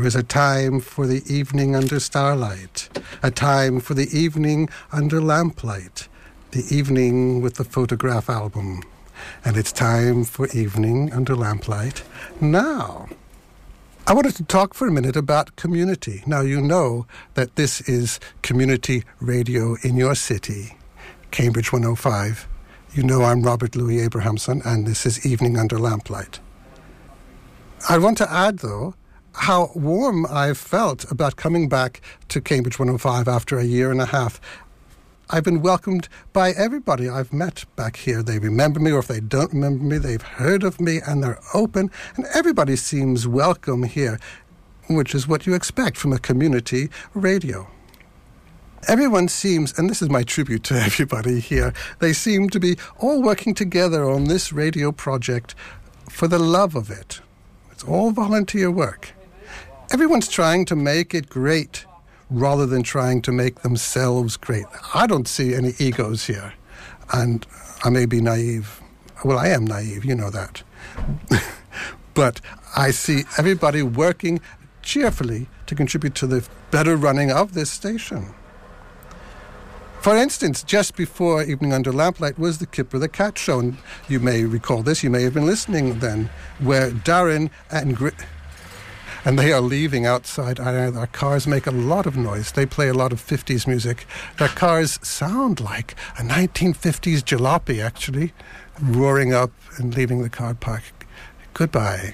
is a time for the evening under starlight, a time for the evening under lamplight, the evening with the photograph album. And it's time for evening under lamplight now. I wanted to talk for a minute about community. Now, you know that this is community radio in your city, Cambridge 105. You know I'm Robert Louis Abrahamson, and this is Evening Under Lamplight. I want to add, though, how warm I've felt about coming back to Cambridge 105 after a year and a half. I've been welcomed by everybody I've met back here. They remember me, or if they don't remember me, they've heard of me, and they're open, and everybody seems welcome here, which is what you expect from a community radio. Everyone seems, and this is my tribute to everybody here, they seem to be all working together on this radio project for the love of it. It's all volunteer work. Everyone's trying to make it great rather than trying to make themselves great. I don't see any egos here, and I may be naive. Well, I am naive, you know that. But I see everybody working cheerfully to contribute to the better running of this station. For instance, just before Evening Under Lamplight was the Kipper the Cat show, and you may recall this, you may have been listening then, where Darren and they are leaving outside. Our cars make a lot of noise. They play a lot of 50s music. Their cars sound like a 1950s jalopy, actually, roaring up and leaving the car park. Goodbye.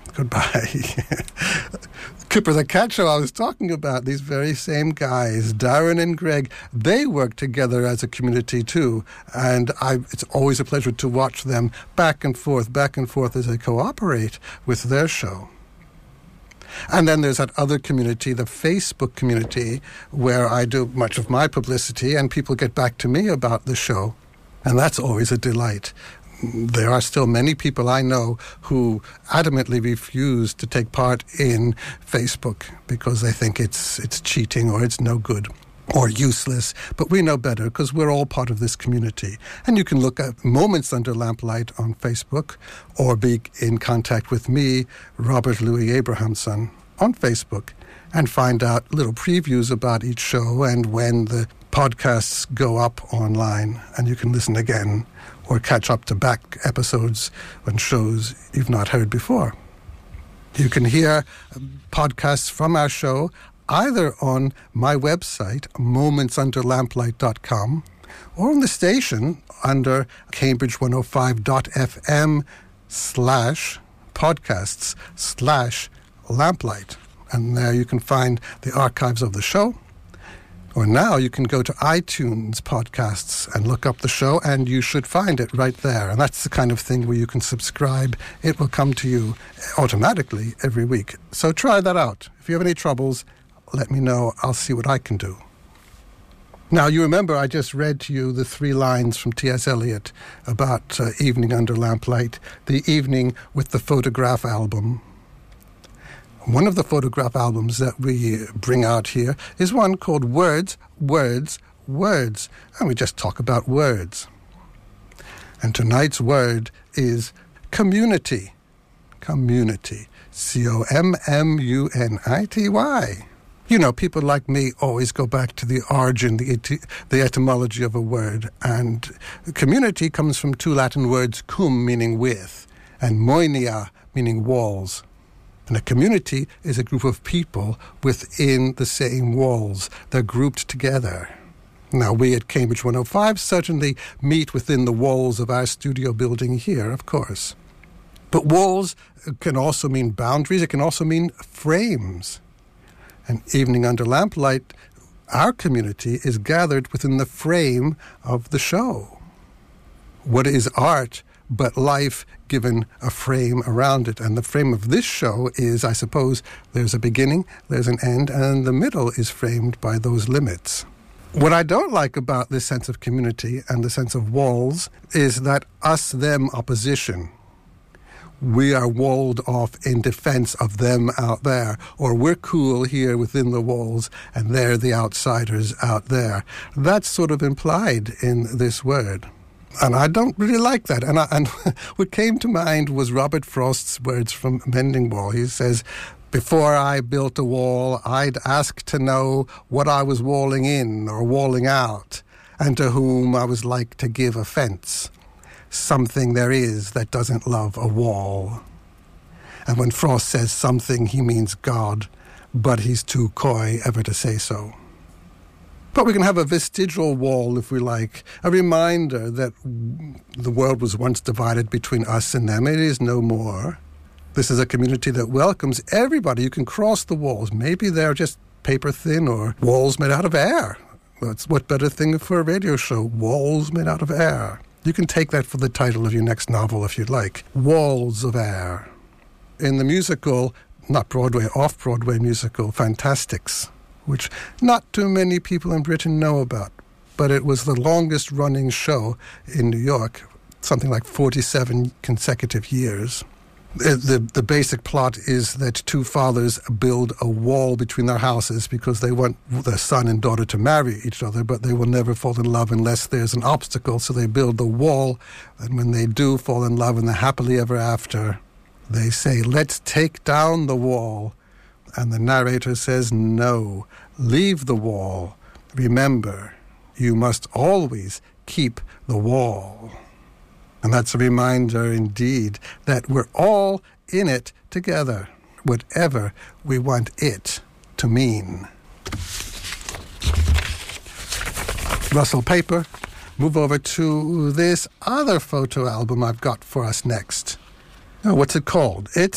Kipper the Cat show I was talking about, these very same guys, Darren and Greg, they work together as a community too, and it's always a pleasure to watch them back and forth as they cooperate with their show. And then there's that other community, the Facebook community, where I do much of my publicity and people get back to me about the show. And that's always a delight. There are still many people I know who adamantly refuse to take part in Facebook because they think it's cheating or it's no good or useless. But we know better because we're all part of this community. And you can look at Moments Under Lamplight on Facebook or be in contact with me, Robert Louis Abrahamson, on Facebook and find out little previews about each show and when the podcasts go up online and you can listen again or catch up to back episodes and shows you've not heard before. You can hear podcasts from our show either on my website, momentsunderlamplight.com, or on the station under cambridge105.fm/podcasts/lamplight. And there you can find the archives of the show. Or now you can go to iTunes podcasts and look up the show, and you should find it right there. And that's the kind of thing where you can subscribe. It will come to you automatically every week. So try that out. If you have any troubles, let me know. I'll see what I can do. Now, you remember I just read to you the 3 lines from T.S. Eliot about Evening Under Lamplight, the evening with the photograph album. One of the photograph albums that we bring out here is one called Words, Words, Words. And we just talk about words. And tonight's word is community. Community. C-O-M-M-U-N-I-T-Y. You know, people like me always go back to the origin, the etymology of a word. And community comes from 2 Latin words, cum, meaning with, and moenia, meaning walls. And a community is a group of people within the same walls. They're grouped together. Now, we at Cambridge 105 certainly meet within the walls of our studio building here, of course. But walls can also mean boundaries. It can also mean frames. And Evening Under Lamplight, our community is gathered within the frame of the show. What is art but life given a frame around it? And the frame of this show is, I suppose, there's a beginning, there's an end, and the middle is framed by those limits. What I don't like about this sense of community and the sense of walls is that us-them opposition. We are walled off in defense of them out there, or we're cool here within the walls and they're the outsiders out there. That's sort of implied in this word. And I don't really like that. And what came to mind was Robert Frost's words from Mending Wall. He says, Before I built a wall, I'd ask to know what I was walling in or walling out, and to whom I was like to give offence. Something there is that doesn't love a wall. And when Frost says something, he means God, but he's too coy ever to say so. But we can have a vestigial wall, if we like, a reminder that the world was once divided between us and them. It is no more. This is a community that welcomes everybody. You can cross the walls. Maybe they're just paper thin or walls made out of air. That's what better thing for a radio show, walls made out of air. You can take that for the title of your next novel if you'd like, Walls of Air. In the musical, not Broadway, off-Broadway musical, Fantastics, which not too many people in Britain know about, but it was the longest-running show in New York, something like 47 consecutive years. The basic plot is that two fathers build a wall between their houses because they want their son and daughter to marry each other, but they will never fall in love unless there's an obstacle, so they build the wall, and when they do fall in love and they're happily ever after, they say, "Let's take down the wall." And the narrator says, "No, leave the wall. Remember, you must always keep the wall." And that's a reminder, indeed, that we're all in it together, whatever we want it to mean. Russell Paper, move over to this other photo album I've got for us next. Oh, what's it called? It's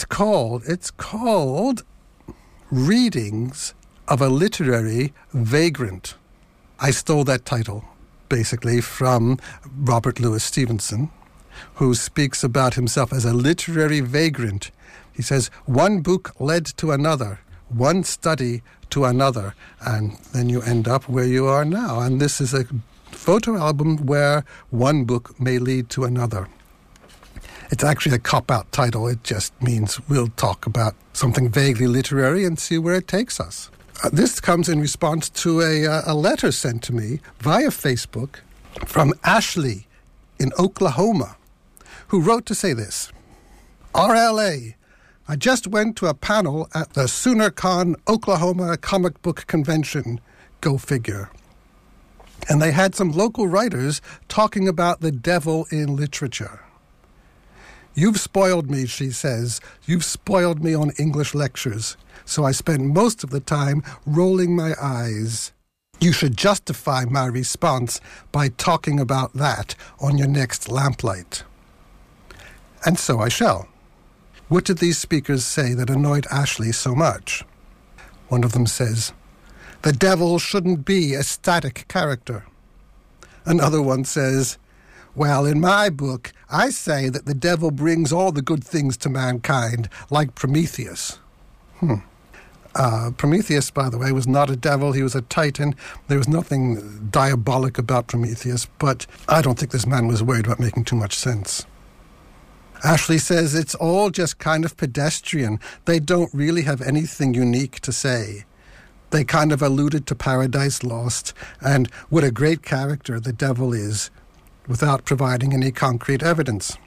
called Readings of a Literary Vagrant. I stole that title, basically, from Robert Louis Stevenson, who speaks about himself as a literary vagrant. He says, one book led to another, one study to another, and then you end up where you are now. And this is a photo album where one book may lead to another. It's actually a cop-out title. It just means we'll talk about something vaguely literary and see where it takes us. This comes in response to a letter sent to me via Facebook from Ashley in Oklahoma, who wrote to say this: RLA, I just went to a panel at the SoonerCon Oklahoma Comic Book Convention. Go figure. And they had some local writers talking about the devil in literature. You've spoiled me, she says. You've spoiled me on English lectures. So I spend most of the time rolling my eyes. You should justify my response by talking about that on your next lamplight. And so I shall. What did these speakers say that annoyed Ashley so much? One of them says, the devil shouldn't be a static character. Another one says, well, in my book, I say that the devil brings all the good things to mankind, like Prometheus. Prometheus, by the way, was not a devil. He was a titan. There was nothing diabolic about Prometheus, but I don't think this man was worried about making too much sense. Ashley says it's all just kind of pedestrian. They don't really have anything unique to say. They kind of alluded to Paradise Lost and what a great character the devil is, without providing any concrete evidence.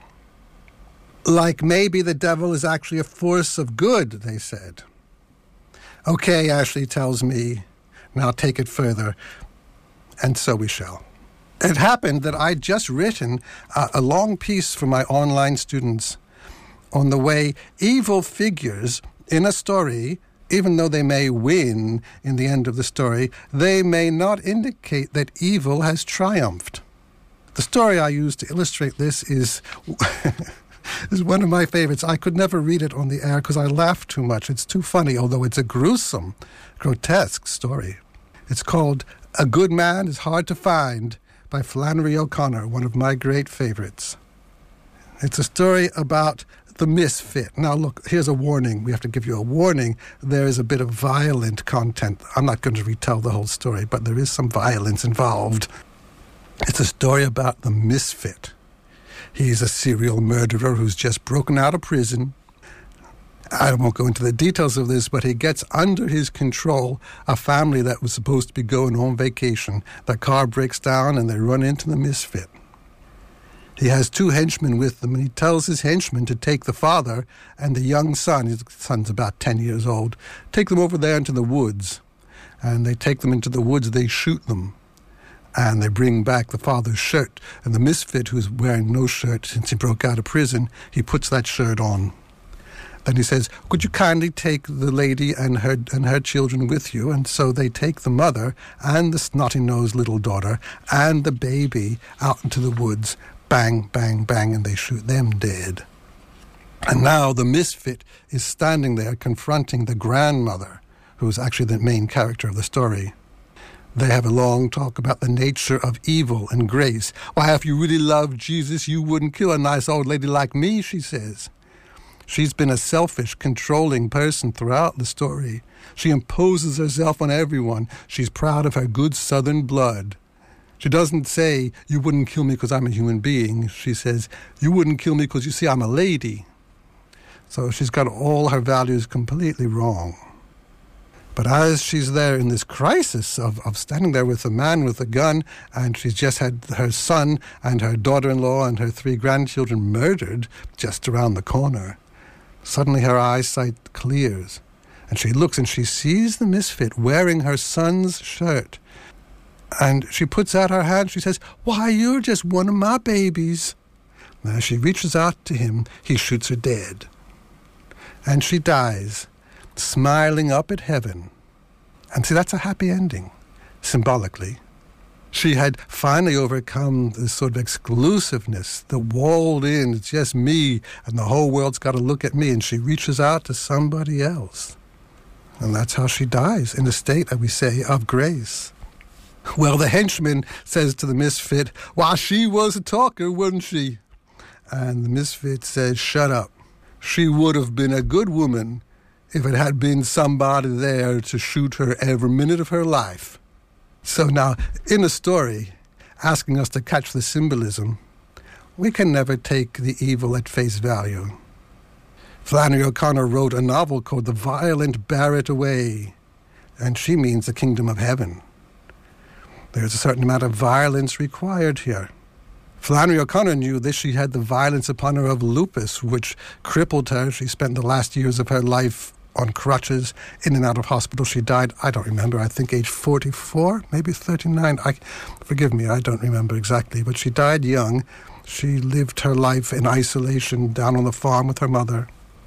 Like maybe the devil is actually a force of good, they said. Okay, Ashley tells me, now take it further, and so we shall. It happened that I'd just written a long piece for my online students on the way evil figures in a story, even though they may win in the end of the story, they may not indicate that evil has triumphed. The story I use to illustrate this is one of my favorites. I could never read it on the air because I laugh too much. It's too funny, although it's a gruesome, grotesque story. It's called A Good Man is Hard to Find by Flannery O'Connor, one of my great favorites. It's a story about the misfit. Now, look, here's a warning. We have to give you a warning. There is a bit of violent content. I'm not going to retell the whole story, but there is some violence involved. It's a story about the misfit. He's a serial murderer who's just broken out of prison. I won't go into the details of this, but he gets under his control a family that was supposed to be going on vacation. The car breaks down and they run into the misfit. He has 2 henchmen with him, and he tells his henchmen to take the father and the young son, his son's about 10 years old, take them over there into the woods. And they take them into the woods, they shoot them. And they bring back the father's shirt. And the misfit, who's wearing no shirt since he broke out of prison, he puts that shirt on. Then he says, could you kindly take the lady and her children with you? And so they take the mother and the snotty-nosed little daughter and the baby out into the woods. Bang, bang, bang, and they shoot them dead. And now the misfit is standing there confronting the grandmother, who's actually the main character of the story. They have a long talk about the nature of evil and grace. Why, if you really loved Jesus, you wouldn't kill a nice old lady like me, she says. She's been a selfish, controlling person throughout the story. She imposes herself on everyone. She's proud of her good Southern blood. She doesn't say, you wouldn't kill me because I'm a human being. She says, you wouldn't kill me because you see I'm a lady. So she's got all her values completely wrong. But as she's there in this crisis of standing there with a man with a gun, and she's just had her son and her daughter-in-law and her 3 grandchildren murdered just around the corner, suddenly her eyesight clears. And she looks and she sees the misfit wearing her son's shirt. And she puts out her hand. She says, why, you're just one of my babies. And as she reaches out to him, he shoots her dead. And she dies, smiling up at heaven. And see, that's a happy ending, symbolically. She had finally overcome this sort of exclusiveness, the walled in, it's just me, and the whole world's got to look at me, and she reaches out to somebody else. And that's how she dies, in a state, that we say, of grace. Well, the henchman says to the misfit, why, she was a talker, wasn't she? And the misfit says, shut up. She would have been a good woman if it had been somebody there to shoot her every minute of her life. So now, in a story, asking us to catch the symbolism, we can never take the evil at face value. Flannery O'Connor wrote a novel called The Violent Bear It Away, and she means the kingdom of heaven. There's a certain amount of violence required here. Flannery O'Connor knew this. She had the violence upon her of lupus, which crippled her. She spent the last years of her life on crutches, in and out of hospital. She died, I don't remember, I think age 44, maybe 39. Forgive me, I don't remember exactly, but she died young. She lived her life in isolation down on the farm with her mother.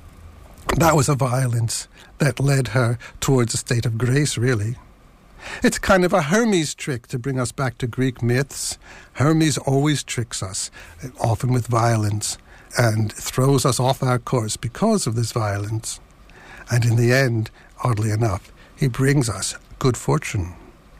That was a violence that led her towards a state of grace, really. It's kind of a Hermes trick to bring us back to Greek myths. Hermes always tricks us, often with violence, and throws us off our course because of this violence. And in the end, oddly enough, he brings us good fortune.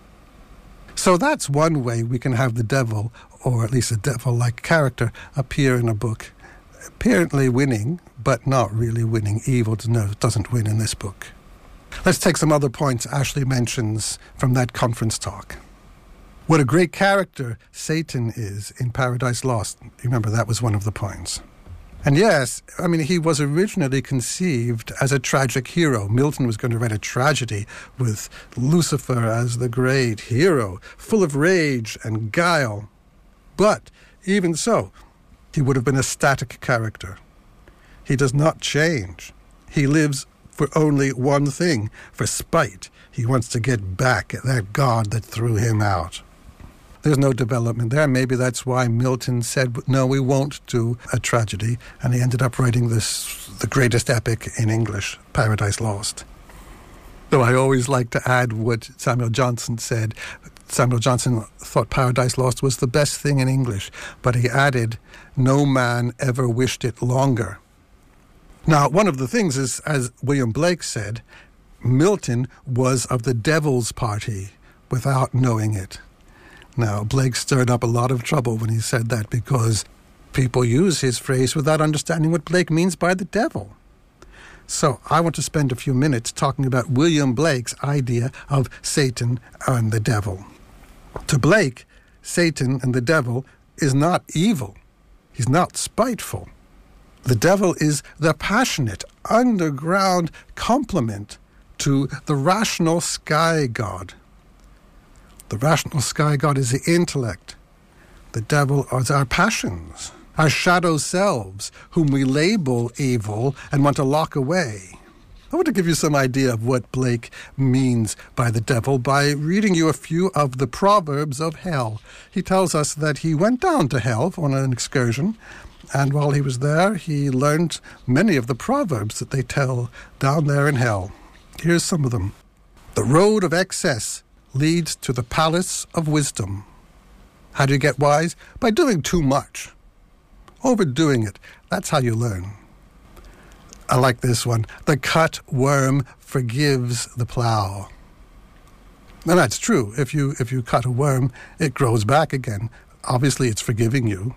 So that's one way we can have the devil, or at least a devil-like character, appear in a book, apparently winning, but not really winning. Evil doesn't win in this book. Let's take some other points Ashley mentions from that conference talk. What a great character Satan is in Paradise Lost. Remember, that was one of the points. And yes, I mean, he was originally conceived as a tragic hero. Milton was going to write a tragedy with Lucifer as the great hero, full of rage and guile. But even so, he would have been a static character. He does not change. He lives for only one thing, for spite. He wants to get back at that God that threw him out. There's no development there. Maybe that's why Milton said, no, we won't do a tragedy. And he ended up writing the greatest epic in English, Paradise Lost. Though I always like to add what Samuel Johnson said. Samuel Johnson thought Paradise Lost was the best thing in English, but he added, no man ever wished it longer. Now, one of the things is, as William Blake said, Milton was of the devil's party without knowing it. Now, Blake stirred up a lot of trouble when he said that because people use his phrase without understanding what Blake means by the devil. So I want to spend a few minutes talking about William Blake's idea of Satan and the devil. To Blake, Satan and the devil is not evil. He's not spiteful. The devil is the passionate, underground complement to the rational sky god. The rational sky god is the intellect. The devil is our passions. our shadow selves, whom we label evil and want to lock away. I want to give you some idea of what Blake means by the devil by reading you a few of the proverbs of hell. He tells us that he went down to hell on an excursion, and while he was there, he learned many of the proverbs that they tell down there in hell. Here's some of them. The road of excess leads to the palace of wisdom. How do you get wise? By doing too much. Overdoing it. That's how you learn. I like this one. The cut worm forgives the plow. And that's true. If you cut a worm, it grows back again. Obviously, it's forgiving you.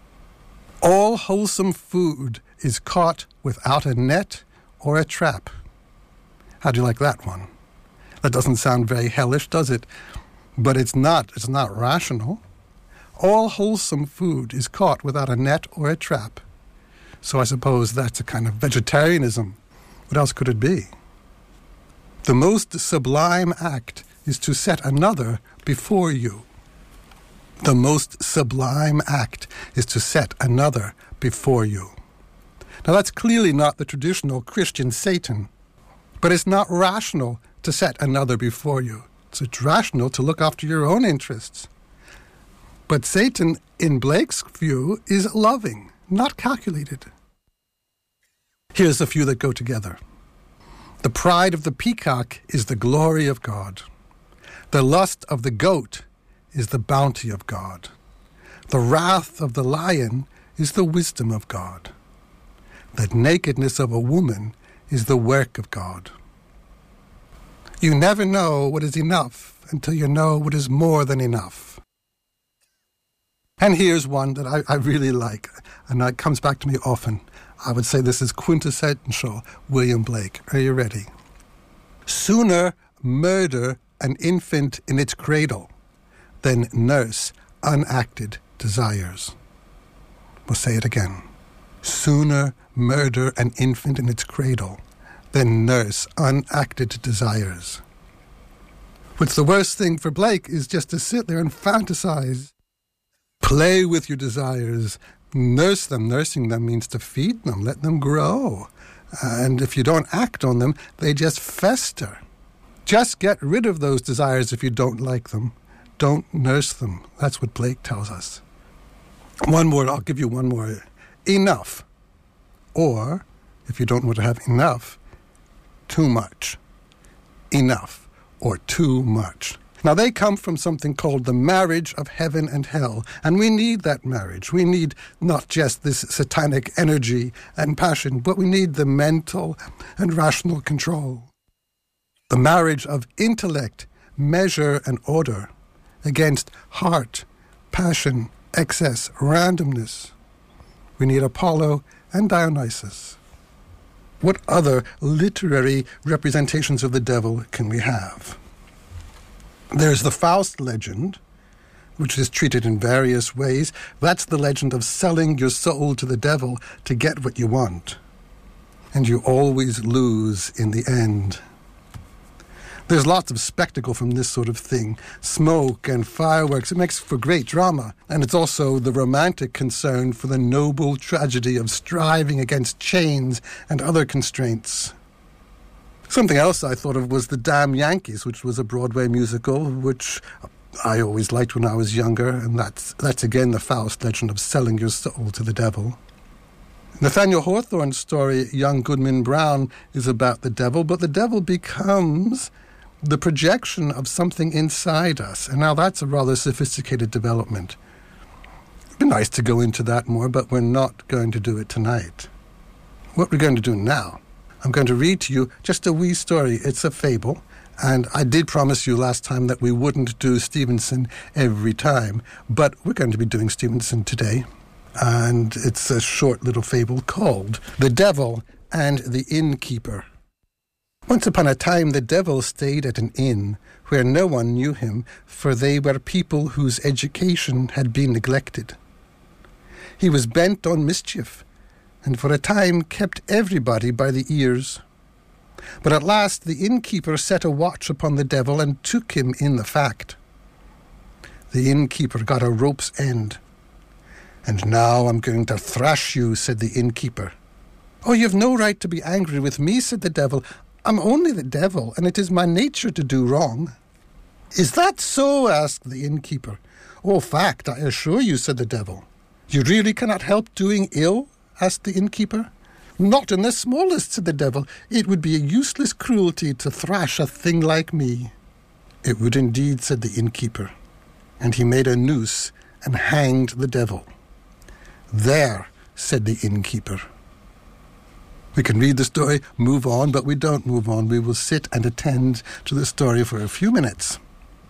All wholesome food is caught without a net or a trap. How do you like that one? That doesn't sound very hellish, does it? But it's not rational. All wholesome food is caught without a net or a trap. So I suppose that's a kind of vegetarianism. What else could it be? The most sublime act is to set another before you. The most sublime act is to set another before you. Now that's clearly not the traditional Christian Satan, but it's not rational to set another before you. It's rational to look after your own interests. But Satan, in Blake's view, is loving, not calculated. Here's a few that go together. The pride of the peacock is the glory of God. The lust of the goat is the bounty of God. The wrath of the lion is the wisdom of God. The nakedness of a woman is the work of God. You never know what is enough until you know what is more than enough. And here's one that I really like, and that comes back to me often. I would say this is quintessential William Blake. Are you ready? Sooner murder an infant in its cradle than nurse unacted desires. We'll say it again. Sooner murder an infant in its cradle than nurse unacted desires. What's the worst thing for Blake is just to sit there and fantasize. Play with your desires. Nurse them. Nursing them means to feed them, let them grow. And if you don't act on them, they just fester. Just get rid of those desires if you don't like them. Don't nurse them. That's what Blake tells us. One more, I'll give you one more. Enough. Or, if you don't want to have enough, too much. Enough or too much. Now, they come from something called the marriage of heaven and hell, and we need that marriage. We need not just this satanic energy and passion, but we need the mental and rational control. The marriage of intellect, measure, and order against heart, passion, excess, randomness. We need Apollo and Dionysus. What other literary representations of the devil can we have? There's the Faust legend, which is treated in various ways. That's the legend of selling your soul to the devil to get what you want. And you always lose in the end. There's lots of spectacle from this sort of thing. Smoke and fireworks. It makes for great drama. And it's also the romantic concern for the noble tragedy of striving against chains and other constraints. Something else I thought of was The Damn Yankees, which was a Broadway musical, which I always liked when I was younger, and that's again the Faust legend of selling your soul to the devil. Nathaniel Hawthorne's story, Young Goodman Brown, is about the devil, but the devil becomes the projection of something inside us, and now that's a rather sophisticated development. It'd be nice to go into that more, but we're not going to do it tonight. What we're going to do now, I'm going to read to you just a wee story. It's a fable, and I did promise you last time that we wouldn't do Stevenson every time, but we're going to be doing Stevenson today, and it's a short little fable called The Devil and the Innkeeper. Once upon a time the devil stayed at an inn where no one knew him, for they were people whose education had been neglected. He was bent on mischief, and for a time kept everybody by the ears. But at last the innkeeper set a watch upon the devil and took him in the fact. The innkeeper got a rope's end, "And now I'm going to thrash you," said the innkeeper. "Oh, you've no right to be angry with me," said the devil. "I'm only the devil, and it is my nature to do wrong." "Is that so?" asked the innkeeper. "Oh, fact, I assure you," said the devil. "You really cannot help doing ill?" asked the innkeeper. "Not in the smallest," said the devil. "It would be a useless cruelty to thrash a thing like me." "It would indeed," said the innkeeper. And he made a noose and hanged the devil. "There," said the innkeeper. We can read the story, move on, but we don't move on. We will sit and attend to the story for a few minutes.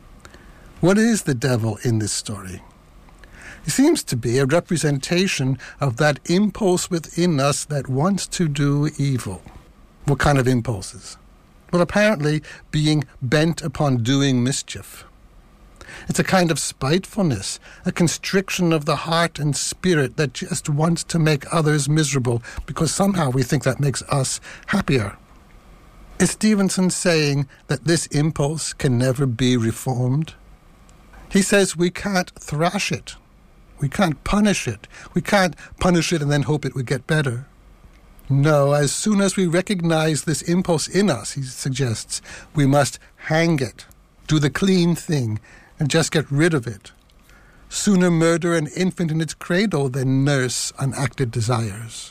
What is the devil in this story? He seems to be a representation of that impulse within us that wants to do evil. What kind of impulses? Well, apparently being bent upon doing mischief. It's a kind of spitefulness, a constriction of the heart and spirit that just wants to make others miserable because somehow we think that makes us happier. Is Stevenson saying that this impulse can never be reformed? He says we can't thrash it. We can't punish it. We can't punish it and then hope it would get better. No, as soon as we recognize this impulse in us, he suggests, we must hang it, do the clean thing, and just get rid of it. Sooner murder an infant in its cradle than nurse unacted desires.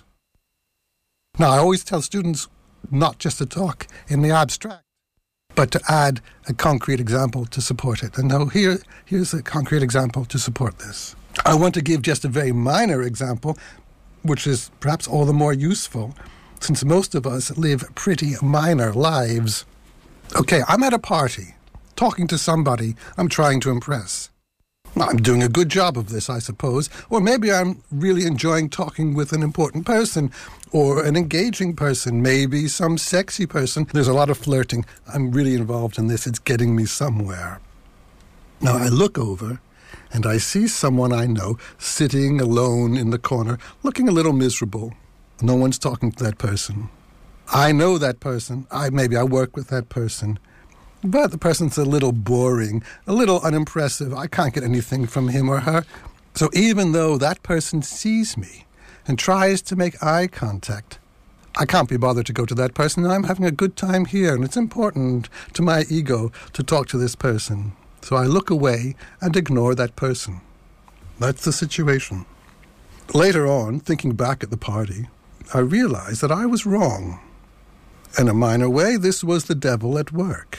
Now, I always tell students not just to talk in the abstract, but to add a concrete example to support it. And now here's a concrete example to support this. I want to give just a very minor example, which is perhaps all the more useful, since most of us live pretty minor lives. Okay, I'm at a party, talking to somebody I'm trying to impress. I'm doing a good job of this, I suppose, or maybe I'm really enjoying talking with an important person, or an engaging person, maybe some sexy person. There's a lot of flirting. I'm really involved in this. It's getting me somewhere. Now I look over, and I see someone I know sitting alone in the corner, looking a little miserable. No one's talking to that person. I know that person. Maybe I work with that person. But the person's a little boring, a little unimpressive. I can't get anything from him or her. So even though that person sees me and tries to make eye contact, I can't be bothered to go to that person. I'm having a good time here, and it's important to my ego to talk to this person. So I look away and ignore that person. That's the situation. Later on, thinking back at the party, I realized that I was wrong. In a minor way, this was the devil at work.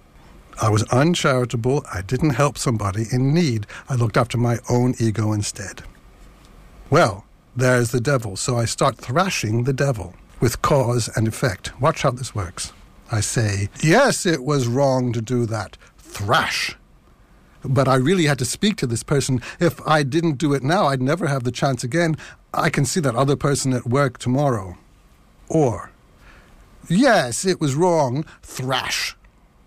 I was uncharitable. I didn't help somebody in need. I looked after my own ego instead. Well, there's the devil. So I start thrashing the devil with cause and effect. Watch how this works. I say, yes, it was wrong to do that. Thrash. But I really had to speak to this person. If I didn't do it now, I'd never have the chance again. I can see that other person at work tomorrow. Or, yes, it was wrong. Thrash.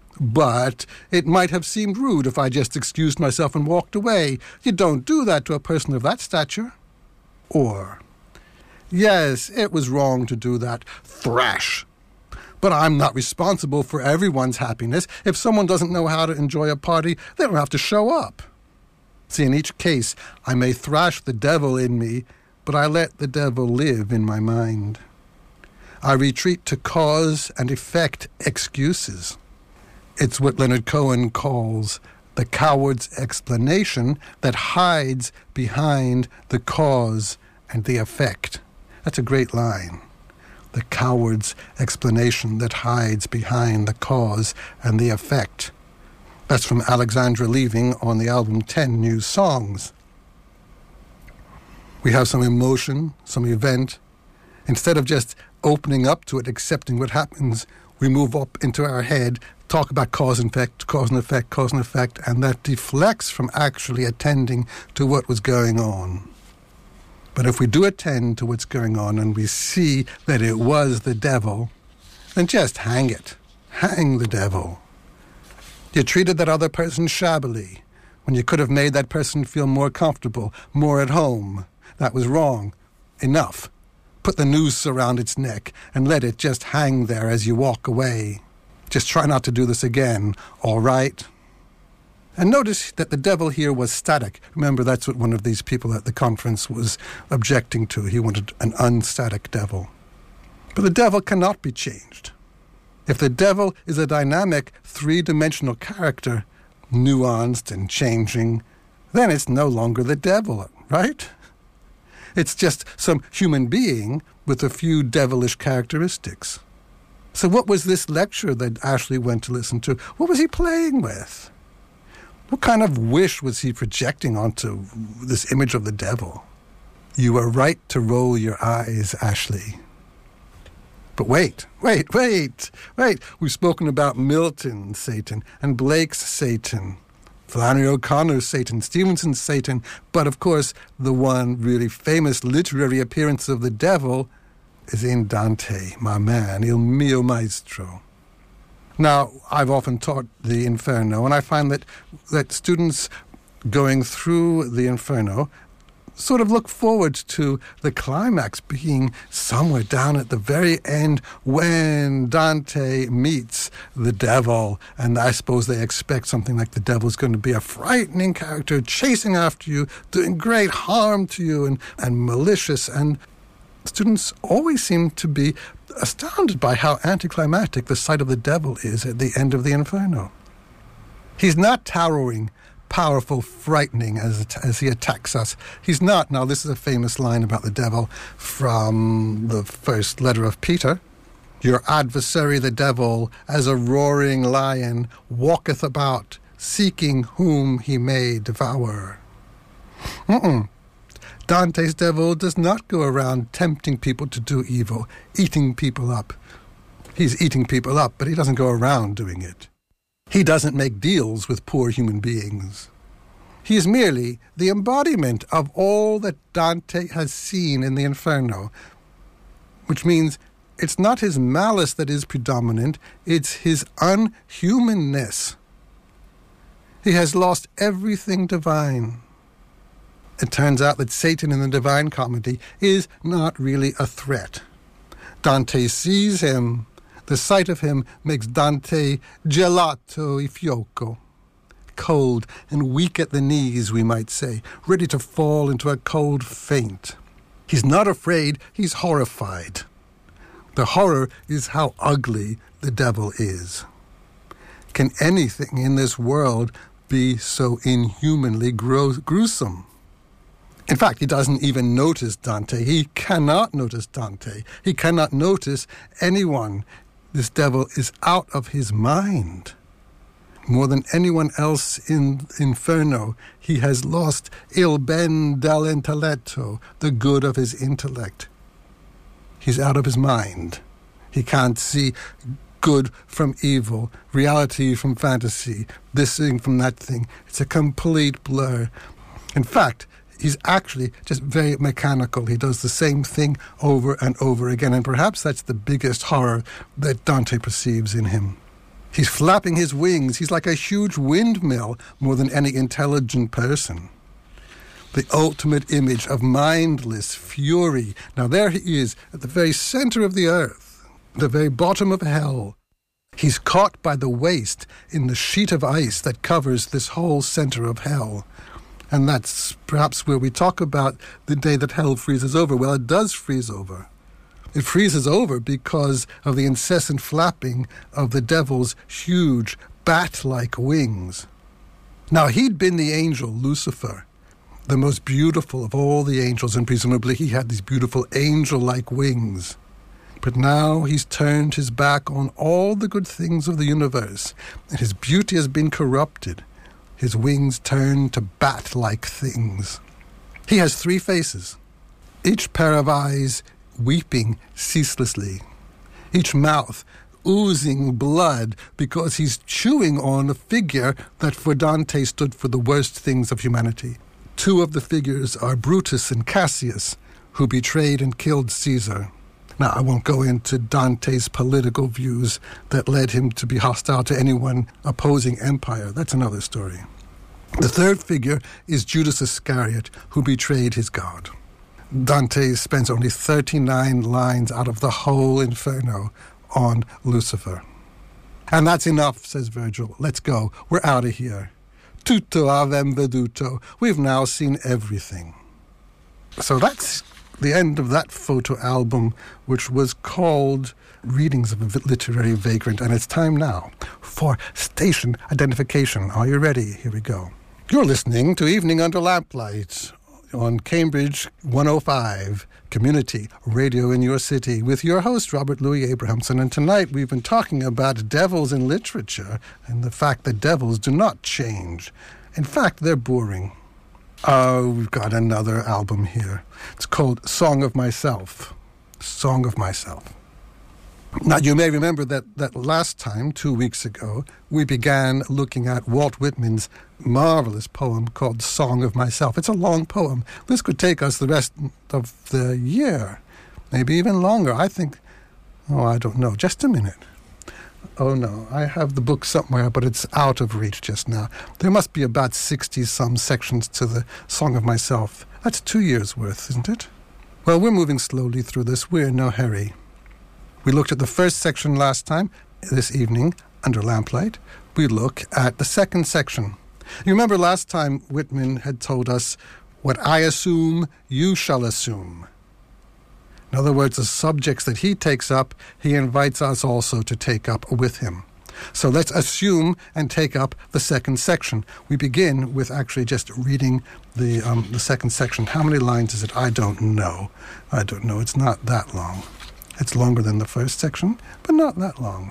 But it might have seemed rude if I just excused myself and walked away. You don't do that to a person of that stature. Or, yes, it was wrong to do that. Thrash. But I'm not responsible for everyone's happiness. If someone doesn't know how to enjoy a party, they don't have to show up. See, in each case, I may thrash the devil in me, but I let the devil live in my mind. I retreat to cause and effect excuses. It's what Leonard Cohen calls the coward's explanation that hides behind the cause and the effect. That's a great line. The coward's explanation that hides behind the cause and the effect. That's from Alexandra Leaving on the album 10 New Songs. We have some emotion, some event. Instead of just opening up to it, accepting what happens, we move up into our head, talk about cause and effect, cause and effect, cause and effect, and that deflects from actually attending to what was going on. But if we do attend to what's going on and we see that it was the devil, then just hang it. Hang the devil. You treated that other person shabbily when you could have made that person feel more comfortable, more at home. That was wrong. Enough. Put the noose around its neck and let it just hang there as you walk away. Just try not to do this again, all right? And notice that the devil here was static. Remember, that's what one of these people at the conference was objecting to. He wanted an unstatic devil. But the devil cannot be changed. If the devil is a dynamic, three-dimensional character, nuanced and changing, then it's no longer the devil, right? It's just some human being with a few devilish characteristics. So what was this lecture that Ashley went to listen to? What was he playing with? What kind of wish was he projecting onto this image of the devil? You are right to roll your eyes, Ashley. But wait. We've spoken about Milton's Satan and Blake's Satan, Flannery O'Connor's Satan, Stevenson's Satan, but of course the one really famous literary appearance of the devil is in Dante, my man, Il mio maestro. Now, I've often taught the Inferno, and I find that students going through the Inferno sort of look forward to the climax being somewhere down at the very end when Dante meets the devil. And I suppose they expect something like the devil's going to be a frightening character chasing after you, doing great harm to you and malicious. And students always seem to be astounded by how anticlimactic the sight of the devil is at the end of the Inferno. He's not towering, powerful, frightening as he attacks us. He's not. Now, this is a famous line about the devil from the first letter of Peter. Your adversary, the devil, as a roaring lion, walketh about, seeking whom he may devour. Dante's devil does not go around tempting people to do evil, eating people up. He's eating people up, but he doesn't go around doing it. He doesn't make deals with poor human beings. He is merely the embodiment of all that Dante has seen in the Inferno, which means it's not his malice that is predominant, it's his unhumanness. He has lost everything divine. It turns out that Satan in the Divine Comedy is not really a threat. Dante sees him. The sight of him makes Dante gelato e fioco, cold and weak at the knees, we might say, ready to fall into a cold faint. He's not afraid, he's horrified. The horror is how ugly the devil is. Can anything in this world be so inhumanly gruesome? In fact, he doesn't even notice Dante. He cannot notice Dante. He cannot notice anyone. This devil is out of his mind. More than anyone else in Inferno, he has lost il ben dell'intelletto, the good of his intellect. He's out of his mind. He can't see good from evil, reality from fantasy, this thing from that thing. It's a complete blur. In fact, he's actually just very mechanical. He does the same thing over and over again, and perhaps that's the biggest horror that Dante perceives in him. He's flapping his wings. He's like a huge windmill more than any intelligent person. The ultimate image of mindless fury. Now there he is at the very center of the earth, the very bottom of hell. He's caught by the waist in the sheet of ice that covers this whole center of hell. And that's perhaps where we talk about the day that hell freezes over. Well, it does freeze over. It freezes over because of the incessant flapping of the devil's huge bat-like wings. Now, he'd been the angel Lucifer, the most beautiful of all the angels, and presumably he had these beautiful angel-like wings. But now he's turned his back on all the good things of the universe, and his beauty has been corrupted. His wings turn to bat-like things. He has 3 faces, each pair of eyes weeping ceaselessly, each mouth oozing blood because he's chewing on a figure that for Dante stood for the worst things of humanity. 2 of the figures are Brutus and Cassius, who betrayed and killed Caesar. Now, I won't go into Dante's political views that led him to be hostile to anyone opposing empire. That's another story. The 3rd figure is Judas Iscariot, who betrayed his God. Dante spends only 39 lines out of the whole Inferno on Lucifer. And that's enough, says Virgil. Let's go. We're out of here. Tutto avem veduto. We've now seen everything. So that's the end of that photo album, which was called Readings of a Literary Vagrant. And it's time now for station identification. Are you ready? Here we go. You're listening to Evening Under Lamplight on Cambridge 105, Community Radio in your city, with your host, Robert Louis Abrahamson. And tonight we've been talking about devils in literature and the fact that devils do not change. In fact, they're boring. Oh, we've got another album here. It's called Song of Myself. Song of Myself. Now, you may remember that last time, 2 weeks ago, we began looking at Walt Whitman's marvelous poem called Song of Myself. It's a long poem. This could take us the rest of the year, maybe even longer. I think, I don't know. Just a minute. Oh, no, I have the book somewhere, but it's out of reach just now. There must be about 60-some sections to the Song of Myself. That's 2 years' worth, isn't it? Well, we're moving slowly through this. We're in no hurry. We looked at the first section last time. This evening, under Lamplight, we look at the second section. You remember last time Whitman had told us, what I assume, you shall assume. In other words, the subjects that he takes up, he invites us also to take up with him. So let's assume and take up the second section. We begin with actually just reading the second section. How many lines is it? I don't know. It's not that long. It's longer than the first section, but not that long.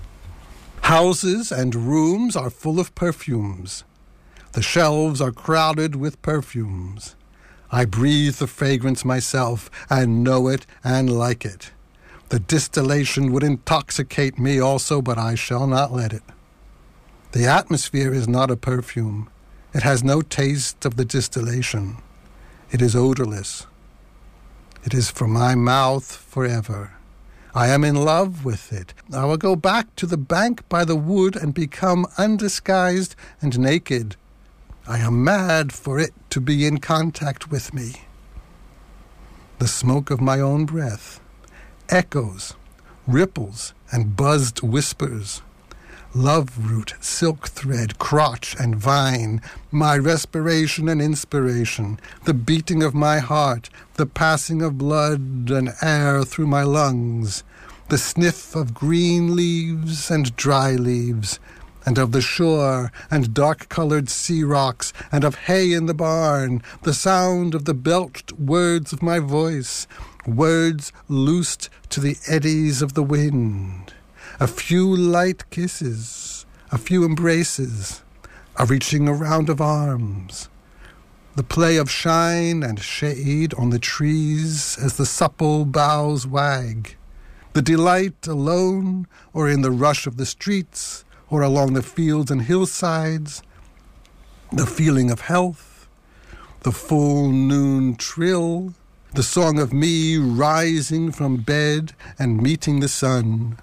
Houses and rooms are full of perfumes. The shelves are crowded with perfumes. I breathe the fragrance myself and know it and like it. The distillation would intoxicate me also, but I shall not let it. The atmosphere is not a perfume. It has no taste of the distillation. It is odorless. It is for my mouth forever. I am in love with it. I will go back to the bank by the wood and become undisguised and naked. I am mad for it to be in contact with me. The smoke of my own breath, echoes, ripples, and buzzed whispers, love root, silk thread, crotch, and vine, my respiration and inspiration, the beating of my heart, the passing of blood and air through my lungs, the sniff of green leaves and dry leaves, and of the shore and dark-colored sea rocks, and of hay in the barn, the sound of the belched words of my voice, words loosed to the eddies of the wind. A few light kisses, a few embraces, a reaching around of arms, the play of shine and shade on the trees as the supple boughs wag, the delight alone or in the rush of the streets or along the fields and hillsides, the feeling of health, the full noon trill, the song of me rising from bed and meeting the sun.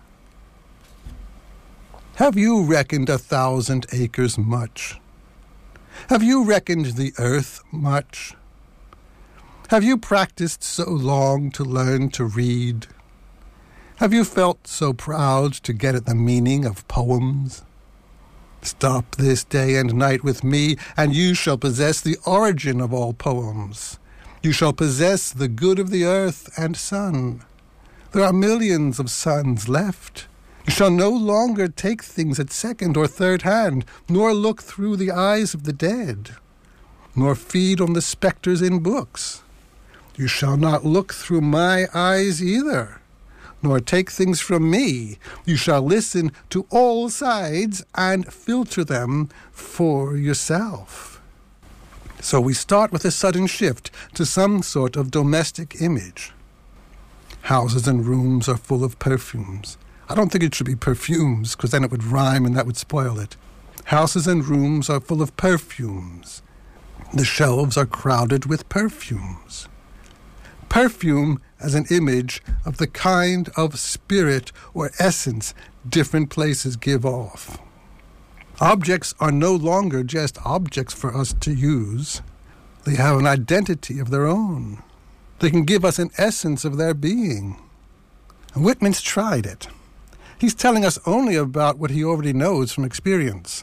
Have you reckoned 1,000 acres much? Have you reckoned the earth much? Have you practiced so long to learn to read? Have you felt so proud to get at the meaning of poems? Stop this day and night with me, and you shall possess the origin of all poems. You shall possess the good of the earth and sun. There are millions of suns left. You shall no longer take things at second or third hand, nor look through the eyes of the dead, nor feed on the spectres in books. You shall not look through my eyes either, nor take things from me. You shall listen to all sides and filter them for yourself. So we start with a sudden shift to some sort of domestic image. Houses and rooms are full of perfumes. I don't think it should be perfumes, because then it would rhyme and that would spoil it. Houses and rooms are full of perfumes. The shelves are crowded with perfumes. Perfume as an image of the kind of spirit or essence different places give off. Objects are no longer just objects for us to use. They have an identity of their own. They can give us an essence of their being. And Whitman's tried it. He's telling us only about what he already knows from experience.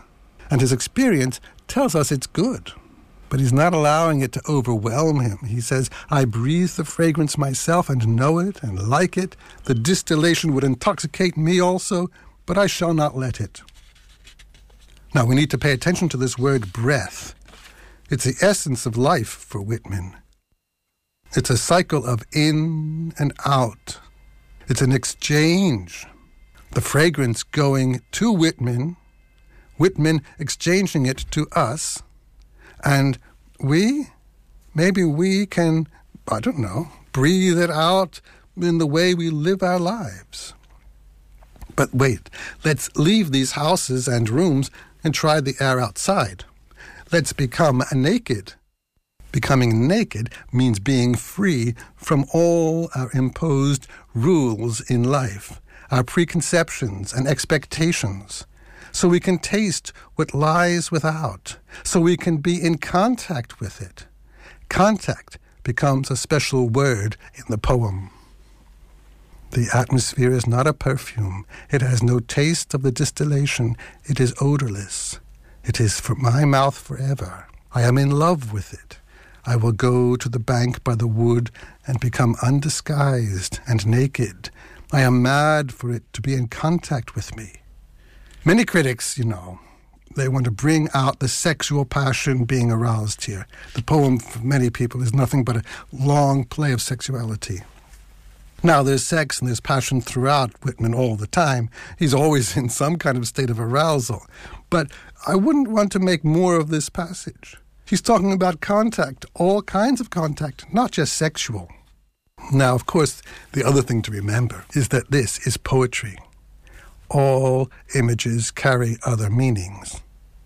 And his experience tells us it's good. But he's not allowing it to overwhelm him. He says, I breathe the fragrance myself and know it and like it. The distillation would intoxicate me also, but I shall not let it. Now, we need to pay attention to this word breath. It's the essence of life for Whitman. It's a cycle of in and out. It's an exchange. The fragrance going to Whitman, Whitman exchanging it to us, and maybe we can, I don't know, breathe it out in the way we live our lives. But wait, let's leave these houses and rooms and try the air outside. Let's become naked. Becoming naked means being free from all our imposed rules in life, our preconceptions and expectations, so we can taste what lies without, so we can be in contact with it. Contact becomes a special word in the poem. The atmosphere is not a perfume. It has no taste of the distillation. It is odorless. It is for my mouth forever. I am in love with it. I will go to the bank by the wood and become undisguised and naked. I am mad for it to be in contact with me. Many critics, they want to bring out the sexual passion being aroused here. The poem, for many people, is nothing but a long play of sexuality. Now, there's sex and there's passion throughout Whitman all the time. He's always in some kind of state of arousal. But I wouldn't want to make more of this passage. He's talking about contact, all kinds of contact, not just sexual. Now, of course, the other thing to remember is that this is poetry. All images carry other meanings.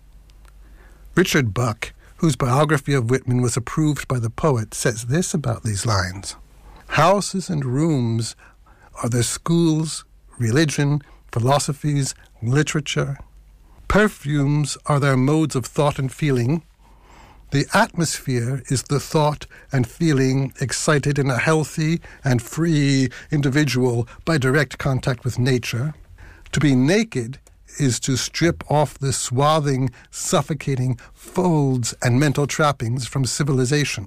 Richard Buck, whose biography of Whitman was approved by the poet, says this about these lines. Houses and rooms are their schools, religion, philosophies, literature. Perfumes are their modes of thought and feeling. The atmosphere is the thought and feeling excited in a healthy and free individual by direct contact with nature. To be naked is to strip off the swathing, suffocating folds and mental trappings from civilization.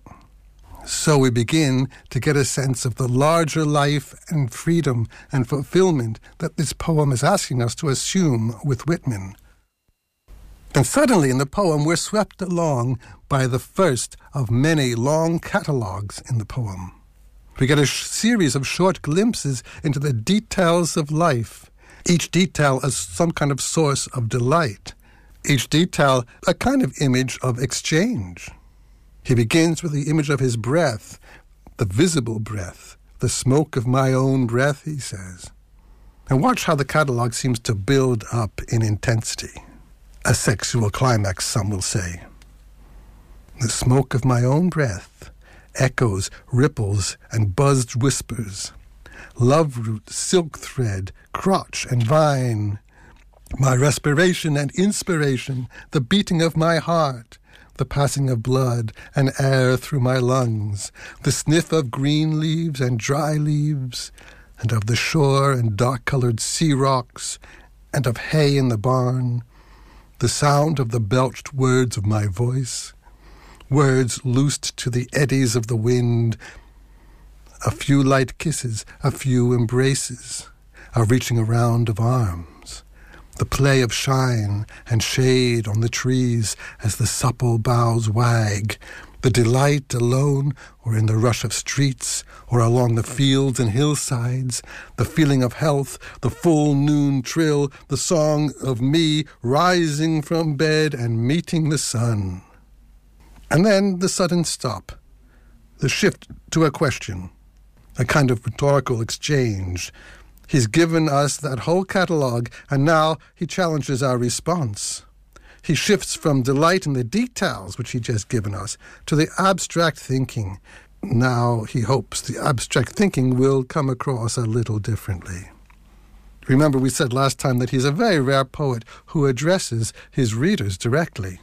So we begin to get a sense of the larger life and freedom and fulfillment that this poem is asking us to assume with Whitman. And suddenly in the poem we're swept along by the first of many long catalogues in the poem. We get a series of short glimpses into the details of life, each detail as some kind of source of delight, each detail a kind of image of exchange. He begins with the image of his breath, the visible breath, the smoke of my own breath, he says. And watch how the catalogue seems to build up in intensity. A sexual climax, some will say. The smoke of my own breath, echoes, ripples, and buzzed whispers. Love root, silk thread, crotch and vine. My respiration and inspiration, the beating of my heart, the passing of blood and air through my lungs, the sniff of green leaves and dry leaves, and of the shore and dark-colored sea rocks, and of hay in the barn, the sound of the belched words of my voice, words loosed to the eddies of the wind, a few light kisses, a few embraces, a reaching around of arms, the play of shine and shade on the trees as the supple boughs wag, the delight alone or in the rush of streets or along the fields and hillsides, the feeling of health, the full noon trill, the song of me rising from bed and meeting the sun. And then the sudden stop, the shift to a question, a kind of rhetorical exchange. He's given us that whole catalogue, and now he challenges our response. He shifts from delight in the details, which he'd just given us, to the abstract thinking. Now he hopes the abstract thinking will come across a little differently. Remember, we said last time that he's a very rare poet who addresses his readers directly.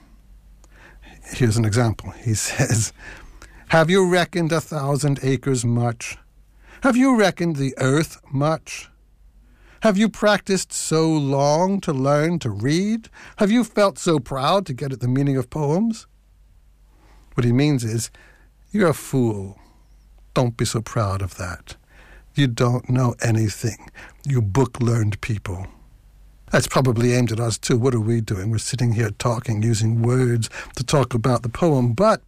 Here's an example. He says, "Have you reckoned 1,000 acres much? Have you reckoned the earth much? Have you practiced so long to learn to read? Have you felt so proud to get at the meaning of poems? What he means is, you're a fool. Don't be so proud of that. You don't know anything, you book-learned people. That's probably aimed at us too. What are we doing? We're sitting here talking, using words to talk about the poem, but.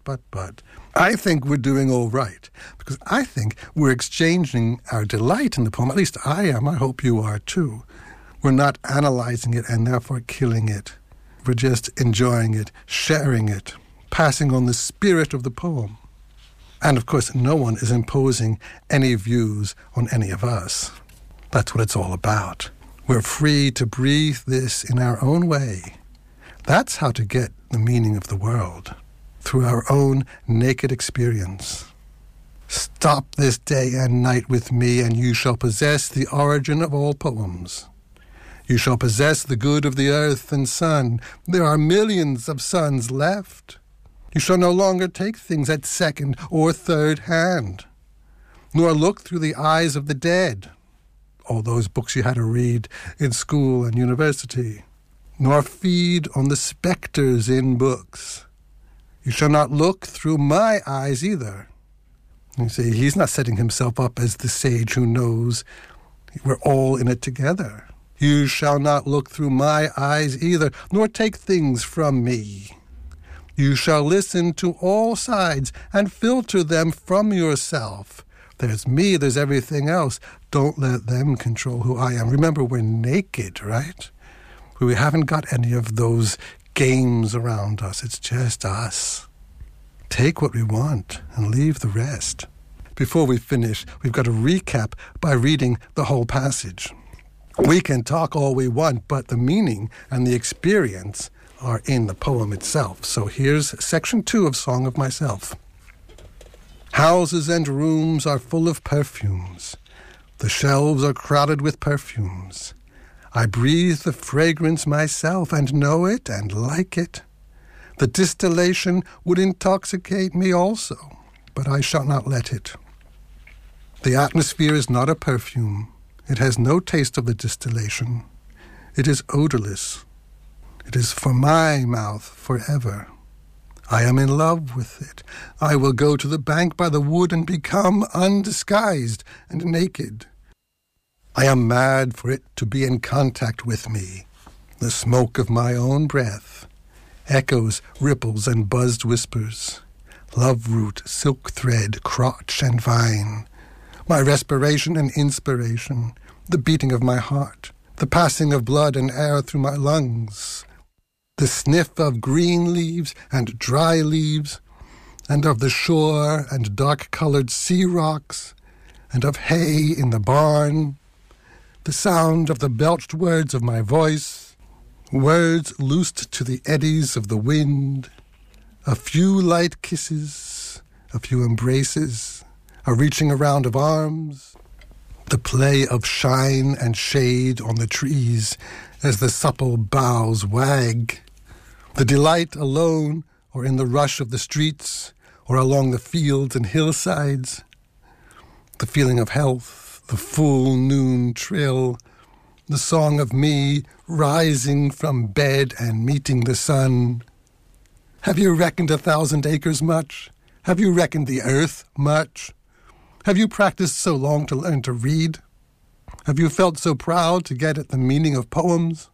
I think we're doing all right, because I think we're exchanging our delight in the poem. At least I am. I hope you are too. We're not analyzing it and therefore killing it. We're just enjoying it, sharing it, passing on the spirit of the poem. And of course, no one is imposing any views on any of us. That's what it's all about. We're free to breathe this in our own way. That's how to get the meaning of the world, through our own naked experience. Stop this day and night with me, and you shall possess the origin of all poems. You shall possess the good of the earth and sun. There are millions of suns left. You shall no longer take things at second or third hand, nor look through the eyes of the dead, all those books you had to read in school and university, nor feed on the spectres in books. You shall not look through my eyes either. You see, he's not setting himself up as the sage who knows. We're all in it together. You shall not look through my eyes either, nor take things from me. You shall listen to all sides and filter them from yourself. There's me, there's everything else. Don't let them control who I am. Remember, we're naked, right? We haven't got any of those games around us. It's just us. Take what we want and leave the rest. Before we finish, we've got to recap by reading the whole passage. We can talk all we want, but the meaning and the experience are in the poem itself. So here's section 2 of Song of Myself. Houses and rooms are full of perfumes. The shelves are crowded with perfumes. I breathe the fragrance myself and know it and like it. The distillation would intoxicate me also, but I shall not let it. The atmosphere is not a perfume. It has no taste of the distillation. It is odorless. It is for my mouth forever. I am in love with it. I will go to the bank by the wood and become undisguised and naked. I am mad for it to be in contact with me. The smoke of my own breath, echoes, ripples, and buzzed whispers, love root, silk thread, crotch, and vine, my respiration and inspiration, the beating of my heart, the passing of blood and air through my lungs, the sniff of green leaves and dry leaves, and of the shore and dark-colored sea rocks, and of hay in the barn, the sound of the belched words of my voice, words loosed to the eddies of the wind, a few light kisses, a few embraces, a reaching around of arms, the play of shine and shade on the trees as the supple boughs wag, the delight alone or in the rush of the streets or along the fields and hillsides, the feeling of health, the full noon trill, the song of me rising from bed and meeting the sun. Have you reckoned 1,000 acres much? Have you reckoned the earth much? Have you practiced so long to learn to read? Have you felt so proud to get at the meaning of poems?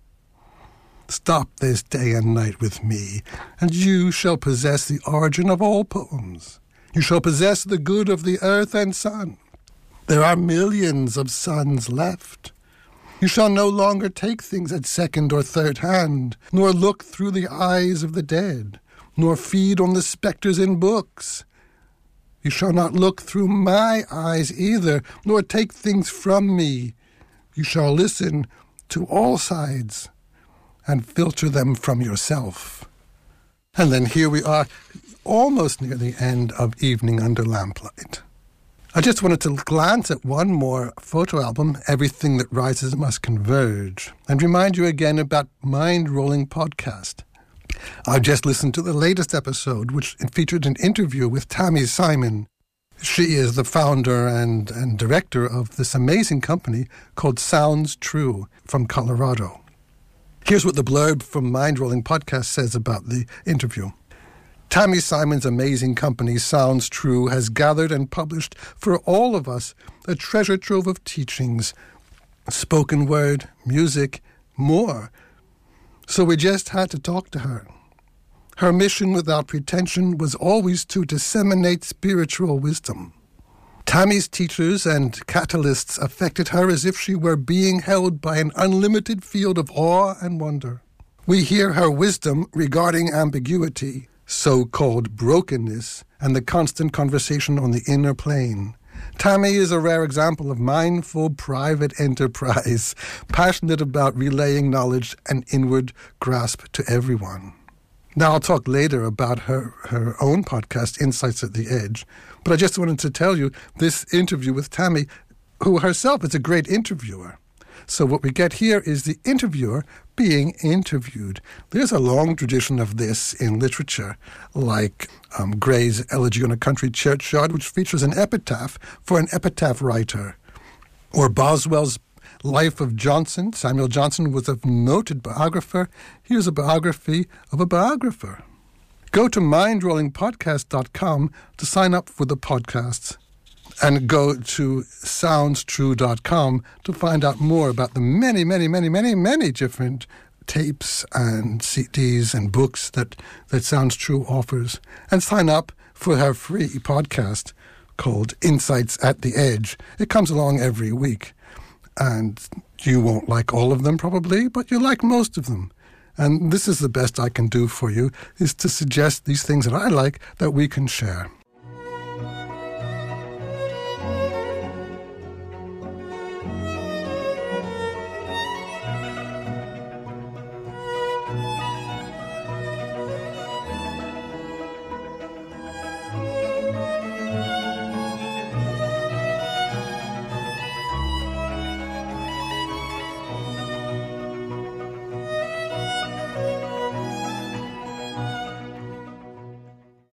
Stop this day and night with me, and you shall possess the origin of all poems. You shall possess the good of the earth and sun. There are millions of suns left. You shall no longer take things at second or third hand, nor look through the eyes of the dead, nor feed on the spectres in books. You shall not look through my eyes either, nor take things from me. You shall listen to all sides and filter them from yourself. And then here we are, almost near the end of Evening Under Lamplight. I just wanted to glance at one more photo album, Everything That Rises Must Converge, and remind you again about Mind Rolling Podcast. I've just listened to the latest episode, which featured an interview with Tammy Simon. She is the founder and director of this amazing company called Sounds True from Colorado. Here's what the blurb from Mind Rolling Podcast says about the interview. Tami Simon's amazing company, Sounds True, has gathered and published for all of us a treasure trove of teachings, spoken word, music, more. So we just had to talk to her. Her mission without pretension was always to disseminate spiritual wisdom. Tami's teachers and catalysts affected her as if she were being held by an unlimited field of awe and wonder. We hear her wisdom regarding ambiguity, so-called brokenness, and the constant conversation on the inner plane. Tami is a rare example of mindful private enterprise, passionate about relaying knowledge and inward grasp to everyone. Now, I'll talk later about her own podcast, Insights at the Edge, but I just wanted to tell you this interview with Tami, who herself is a great interviewer. So what we get here is the interviewer being interviewed. There's a long tradition of this in literature, like Gray's Elegy on a Country Churchyard, which features an epitaph for an epitaph writer, or Boswell's Life of Johnson. Samuel Johnson was a noted biographer. Here's a biography of a biographer. Go to mindrollingpodcast.com to sign up for the podcasts, and go to soundstrue.com to find out more about the many different tapes and CDs and books that Sounds True offers. And sign up for her free podcast called Insights at the Edge. It comes along every week. And you won't like all of them probably, but you like most of them. And this is the best I can do for you, is to suggest these things that I like that we can share.